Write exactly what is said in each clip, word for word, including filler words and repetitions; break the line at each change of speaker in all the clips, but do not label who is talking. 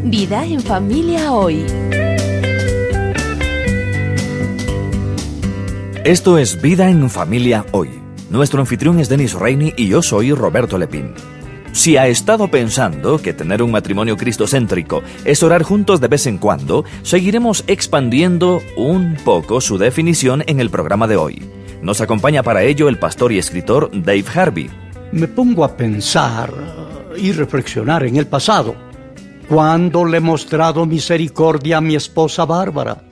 Vida en Familia hoy.
Esto es Vida en Familia hoy. Nuestro anfitrión es Denis Reini y yo soy Roberto Lepín. Si ha estado pensando que tener un matrimonio cristocéntrico es orar juntos de vez en cuando, seguiremos expandiendo un poco su definición en el programa de hoy. Nos acompaña para ello el pastor y escritor Dave Harvey.
Me pongo a pensar y reflexionar en el pasado. ¿Cuándo le he mostrado misericordia a mi esposa Bárbara?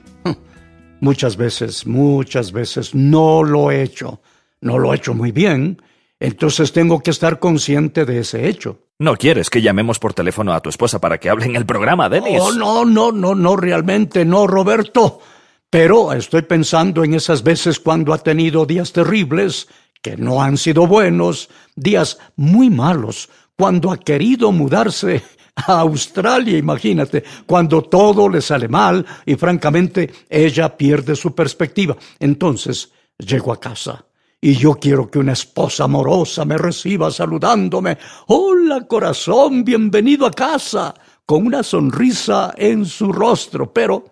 Muchas veces, muchas veces no lo he hecho. No lo he hecho muy bien. Entonces tengo que estar consciente de ese hecho.
¿No quieres que llamemos por teléfono a tu esposa para que hable en el programa, Denis?
Oh, no, no, no, no, realmente no, Roberto. Pero estoy pensando en esas veces cuando ha tenido días terribles, que no han sido buenos, días muy malos, cuando ha querido mudarse a Australia, imagínate, cuando todo le sale mal y francamente ella pierde su perspectiva. Entonces llego a casa. Y yo quiero que una esposa amorosa me reciba saludándome. Hola, corazón, bienvenido a casa, con una sonrisa en su rostro. Pero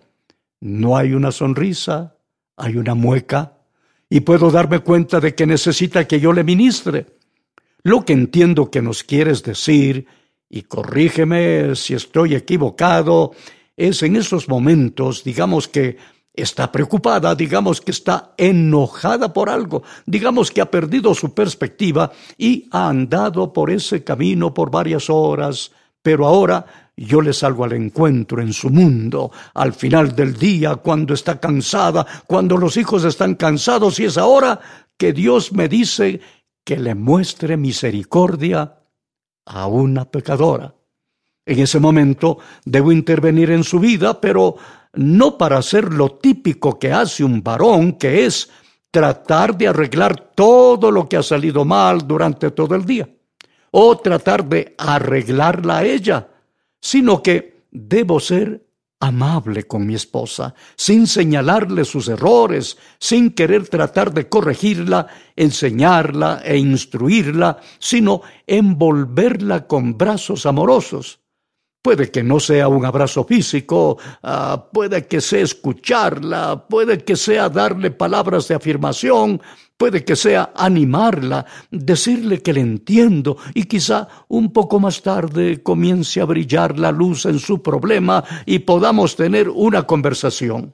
no hay una sonrisa, hay una mueca. Y puedo darme cuenta de que necesita que yo le ministre. Lo que entiendo que nos quieres decir, y corrígeme si estoy equivocado, es en esos momentos, digamos que está preocupada, digamos que está enojada por algo, digamos que ha perdido su perspectiva y ha andado por ese camino por varias horas, pero ahora yo le salgo al encuentro en su mundo, al final del día, cuando está cansada, cuando los hijos están cansados, y es ahora que Dios me dice que le muestre misericordia a una pecadora. En ese momento debo intervenir en su vida, pero no para hacer lo típico que hace un varón, que es tratar de arreglar todo lo que ha salido mal durante todo el día, o tratar de arreglarla a ella, sino que debo ser amable con mi esposa, sin señalarle sus errores, sin querer tratar de corregirla, enseñarla e instruirla, sino envolverla con brazos amorosos. Puede que no sea un abrazo físico, uh, puede que sea escucharla, puede que sea darle palabras de afirmación, puede que sea animarla, decirle que le entiendo y quizá un poco más tarde comience a brillar la luz en su problema y podamos tener una conversación.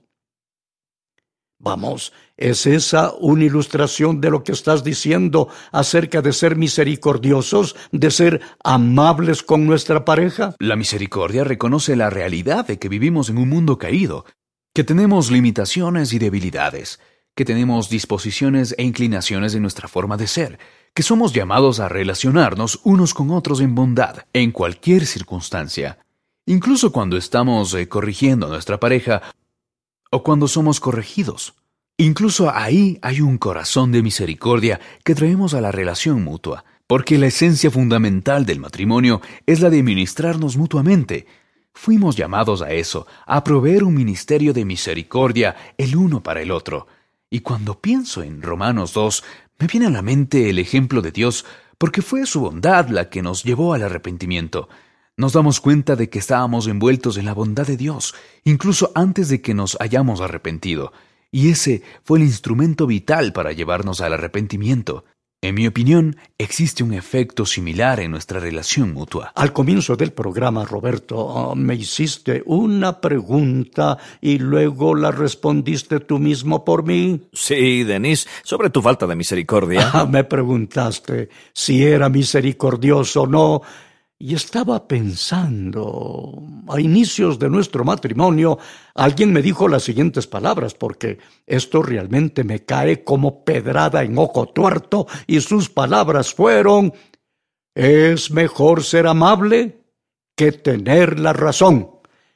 Vamos, ¿es esa una ilustración de lo que estás diciendo acerca de ser misericordiosos, de ser amables con nuestra pareja?
La misericordia reconoce la realidad de que vivimos en un mundo caído, que tenemos limitaciones y debilidades, que tenemos disposiciones e inclinaciones en nuestra forma de ser, que somos llamados a relacionarnos unos con otros en bondad, en cualquier circunstancia, incluso cuando estamos eh, corrigiendo a nuestra pareja o cuando somos corregidos. Incluso ahí hay un corazón de misericordia que traemos a la relación mutua, porque la esencia fundamental del matrimonio es la de ministrarnos mutuamente. Fuimos llamados a eso, a proveer un ministerio de misericordia el uno para el otro. Y cuando pienso en Romanos dos, me viene a la mente el ejemplo de Dios, porque fue su bondad la que nos llevó al arrepentimiento. Nos damos cuenta de que estábamos envueltos en la bondad de Dios, incluso antes de que nos hayamos arrepentido. Y ese fue el instrumento vital para llevarnos al arrepentimiento. En mi opinión, existe un efecto similar en nuestra relación mutua.
Al comienzo del programa, Roberto, oh, me hiciste una pregunta y luego la respondiste tú mismo por mí.
Sí, Denis, sobre tu falta de misericordia.
Ah, me preguntaste si era misericordioso o no. Y estaba pensando, a inicios de nuestro matrimonio, alguien me dijo las siguientes palabras, porque esto realmente me cae como pedrada en ojo tuerto, y sus palabras fueron: es mejor ser amable que tener la razón.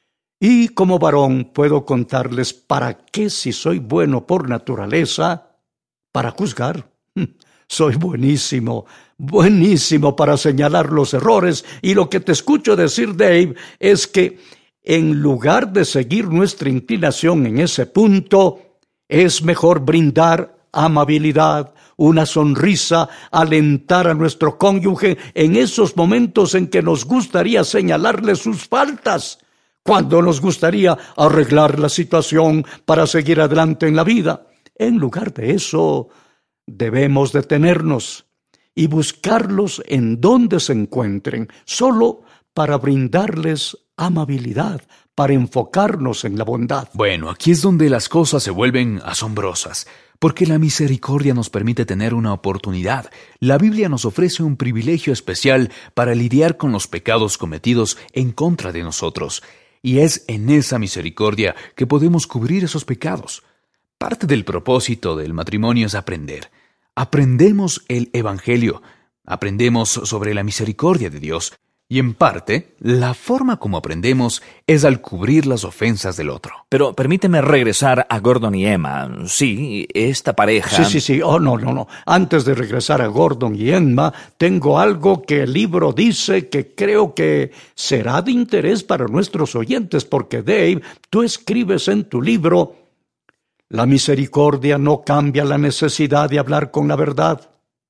Y como varón puedo contarles para qué, si soy bueno por naturaleza, para juzgar. Soy buenísimo, buenísimo para señalar los errores, y lo que te escucho decir, Dave, es que en lugar de seguir nuestra inclinación en ese punto, es mejor brindar amabilidad, una sonrisa, alentar a nuestro cónyuge en esos momentos en que nos gustaría señalarle sus faltas. cuando nos gustaría arreglar la situación para seguir adelante en la vida. En lugar de eso, debemos detenernos y buscarlos en donde se encuentren, solo para brindarles amabilidad, para enfocarnos en la bondad.
Bueno, aquí es donde las cosas se vuelven asombrosas, porque la misericordia nos permite tener una oportunidad. La Biblia nos ofrece un privilegio especial para lidiar con los pecados cometidos en contra de nosotros, y es en esa misericordia que podemos cubrir esos pecados. Parte del propósito del matrimonio es aprender. Aprendemos el Evangelio, aprendemos sobre la misericordia de Dios, y en parte, la forma como aprendemos es al cubrir las ofensas del otro.
Pero permíteme regresar a Gordon y Emma. Sí, esta pareja...
Sí, sí, sí. Oh, no, no, no. Antes de regresar a Gordon y Emma, tengo algo que el libro dice que creo que será de interés para nuestros oyentes, porque Dave, tú escribes en tu libro: la misericordia no cambia la necesidad de hablar con la verdad.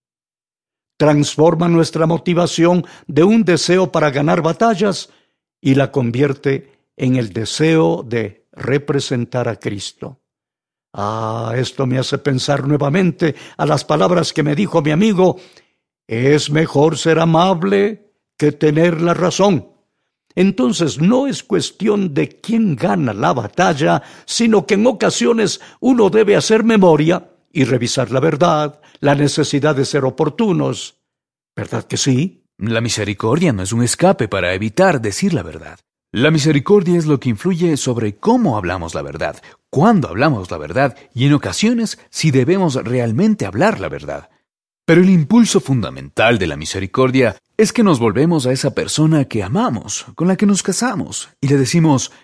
Transforma nuestra motivación de un deseo para ganar batallas y la convierte en el deseo de representar a Cristo. Ah, esto me hace pensar nuevamente a las palabras que me dijo mi amigo: es mejor ser amable que tener la razón. Entonces no es cuestión de quién gana la batalla, sino que en ocasiones uno debe hacer memoria y revisar la verdad, la necesidad de ser oportunos. ¿Verdad que sí?
La misericordia no es un escape para evitar decir la verdad. La misericordia es lo que influye sobre cómo hablamos la verdad, cuándo hablamos la verdad y en ocasiones si debemos realmente hablar la verdad. Pero el impulso fundamental de la misericordia es que nos volvemos a esa persona que amamos, con la que nos casamos, y le decimos: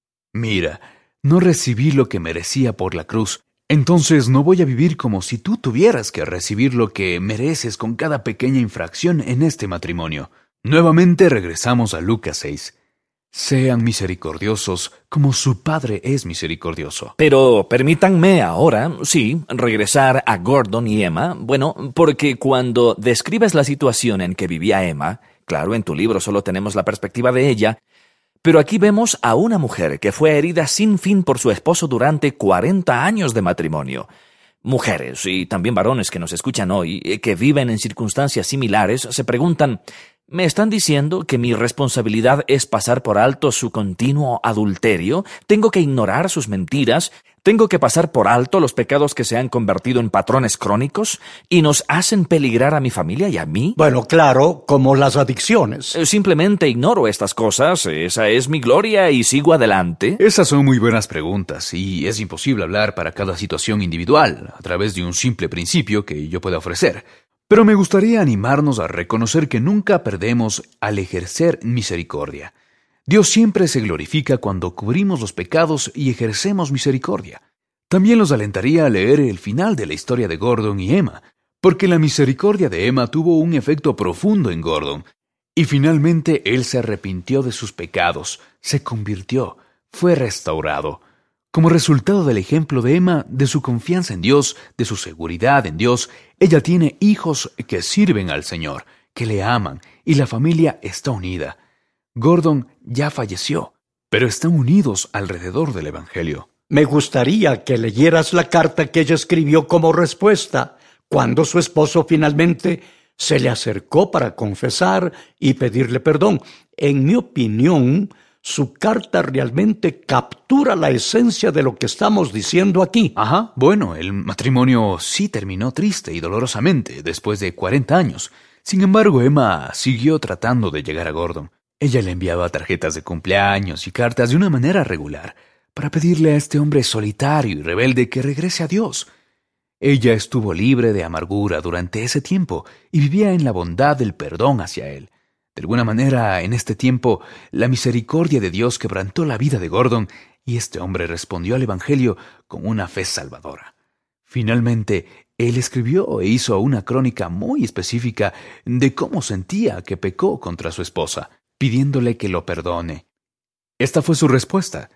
mira, no recibí lo que merecía por la cruz, entonces no voy a vivir como si tú tuvieras que recibir lo que mereces con cada pequeña infracción en este matrimonio. Nuevamente regresamos a Lucas seis. Sean misericordiosos como su Padre es misericordioso.
Pero permítanme ahora, sí, regresar a Gordon y Emma. Bueno, porque cuando describes la situación en que vivía Emma, claro, en tu libro solo tenemos la perspectiva de ella, pero aquí vemos a una mujer que fue herida sin fin por su esposo durante cuarenta años de matrimonio. Mujeres y también varones que nos escuchan hoy, que viven en circunstancias similares, se preguntan: ¿me están diciendo que mi responsabilidad es pasar por alto su continuo adulterio? ¿Tengo que ignorar sus mentiras? ¿Tengo que pasar por alto los pecados que se han convertido en patrones crónicos y nos hacen peligrar a mi familia y a mí?
Bueno, claro, como las adicciones.
Simplemente ignoro estas cosas, esa es mi gloria y sigo adelante.
Esas son muy buenas preguntas y es imposible hablar para cada situación individual a través de un simple principio que yo pueda ofrecer. Pero me gustaría animarnos a reconocer que nunca perdemos al ejercer misericordia. Dios siempre se glorifica cuando cubrimos los pecados y ejercemos misericordia. También los alentaría a leer el final de la historia de Gordon y Emma, porque la misericordia de Emma tuvo un efecto profundo en Gordon, y finalmente él se arrepintió de sus pecados, se convirtió, fue restaurado. Como resultado del ejemplo de Emma, de su confianza en Dios, de su seguridad en Dios, ella tiene hijos que sirven al Señor, que le aman, y la familia está unida. Gordon ya falleció, pero están unidos alrededor del Evangelio.
Me gustaría que leyeras la carta que ella escribió como respuesta, cuando su esposo finalmente se le acercó para confesar y pedirle perdón. En mi opinión, su carta realmente captura la esencia de lo que estamos diciendo aquí.
Ajá, bueno, el matrimonio sí terminó triste y dolorosamente después de cuarenta años. Sin embargo, Emma siguió tratando de llegar a Gordon. Ella le enviaba tarjetas de cumpleaños y cartas de una manera regular para pedirle a este hombre solitario y rebelde que regrese a Dios. Ella estuvo libre de amargura durante ese tiempo y vivía en la bondad del perdón hacia él. De alguna manera, en este tiempo, la misericordia de Dios quebrantó la vida de Gordon y este hombre respondió al Evangelio con una fe salvadora. Finalmente, él escribió e hizo una crónica muy específica de cómo sentía que pecó contra su esposa, pidiéndole que lo perdone. Esta fue su respuesta.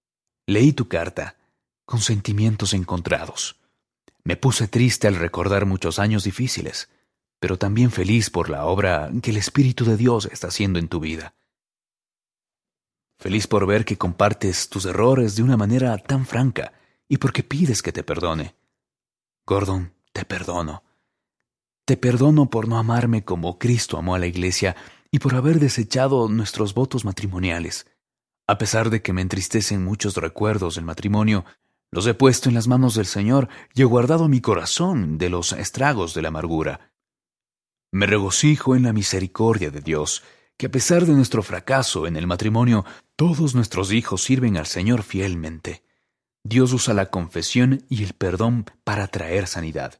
Leí tu carta, con sentimientos encontrados. Me puse triste al recordar muchos años difíciles, pero también feliz por la obra que el Espíritu de Dios está haciendo en tu vida. Feliz por ver que compartes tus errores de una manera tan franca y porque pides que te perdone. Gordon, te perdono. Te perdono por no amarme como Cristo amó a la iglesia y por haber desechado nuestros votos matrimoniales. A pesar de que me entristecen muchos recuerdos del matrimonio, los he puesto en las manos del Señor y he guardado mi corazón de los estragos de la amargura. Me regocijo en la misericordia de Dios, que a pesar de nuestro fracaso en el matrimonio, todos nuestros hijos sirven al Señor fielmente. Dios usa la confesión y el perdón para traer sanidad.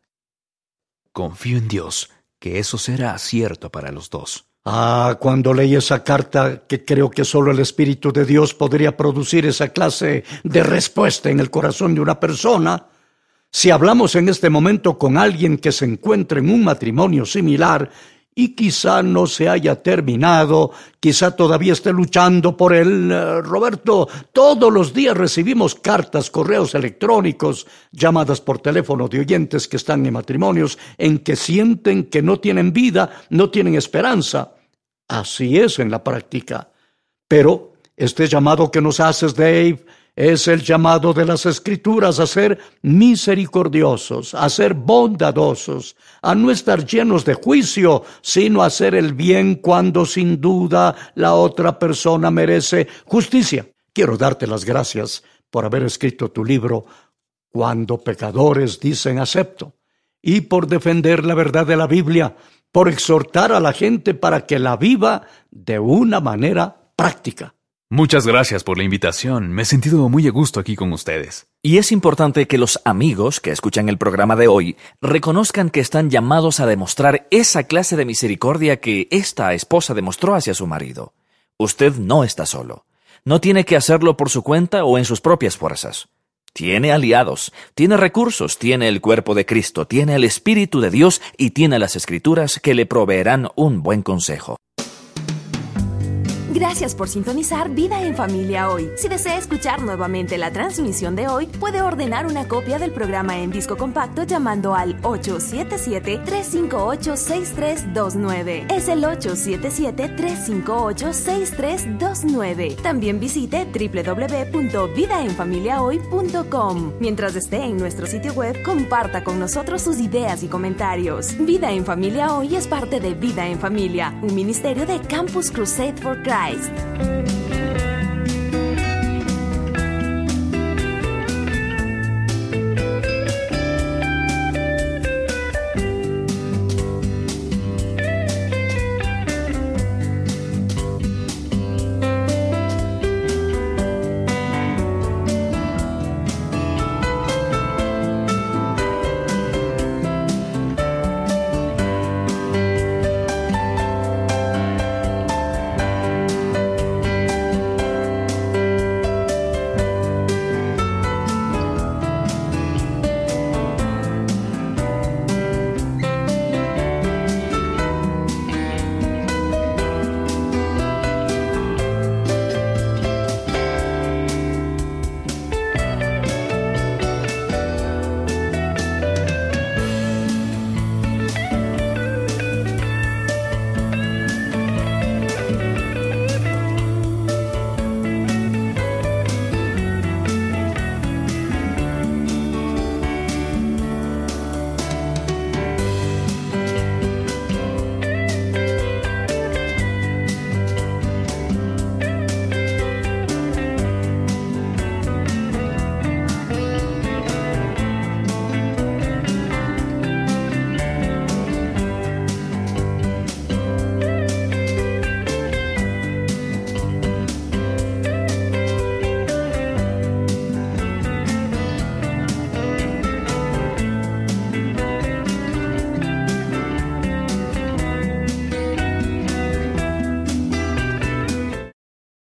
Confío en Dios, que eso será cierto para los dos.
Ah, cuando leí esa carta, que creo que solo el Espíritu de Dios podría producir esa clase de respuesta en el corazón de una persona. Si hablamos en este momento con alguien que se encuentra en un matrimonio similar y quizá no se haya terminado, quizá todavía esté luchando por él, uh, Roberto, todos los días recibimos cartas, correos electrónicos, llamadas por teléfono de oyentes que están en matrimonios en que sienten que no tienen vida, no tienen esperanza. Así es en la práctica. Pero este llamado que nos haces, Dave, es el llamado de las Escrituras a ser misericordiosos, a ser bondadosos, a no estar llenos de juicio, sino a hacer el bien cuando sin duda la otra persona merece justicia. Quiero darte las gracias por haber escrito tu libro Cuando pecadores dicen acepto, y por defender la verdad de la Biblia, por exhortar a la gente para que la viva de una manera práctica.
Muchas gracias por la invitación. Me he sentido muy a gusto aquí con ustedes.
Y es importante que los amigos que escuchan el programa de hoy reconozcan que están llamados a demostrar esa clase de misericordia que esta esposa demostró hacia su marido. Usted no está solo. No tiene que hacerlo por su cuenta o en sus propias fuerzas. Tiene aliados, tiene recursos, tiene el cuerpo de Cristo, tiene el Espíritu de Dios y tiene las Escrituras que le proveerán un buen consejo.
Gracias por sintonizar Vida en Familia hoy. Si desea escuchar nuevamente la transmisión de hoy, puede ordenar una copia del programa en disco compacto llamando al ocho siete siete, tres cinco ocho, seis tres dos nueve. Es el ocho siete siete, tres cinco ocho, seis tres dos nueve. También visite doble u doble u doble u punto vida en familia hoy punto com. Mientras esté en nuestro sitio web, comparta con nosotros sus ideas y comentarios. Vida en Familia hoy es parte de Vida en Familia, un ministerio de Campus Crusade for Christ.